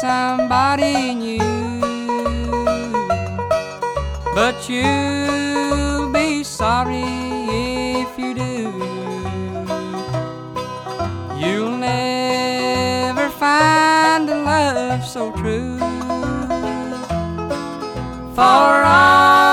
somebody new, but you'll be sorry if you do. You'll never find a love so true. For all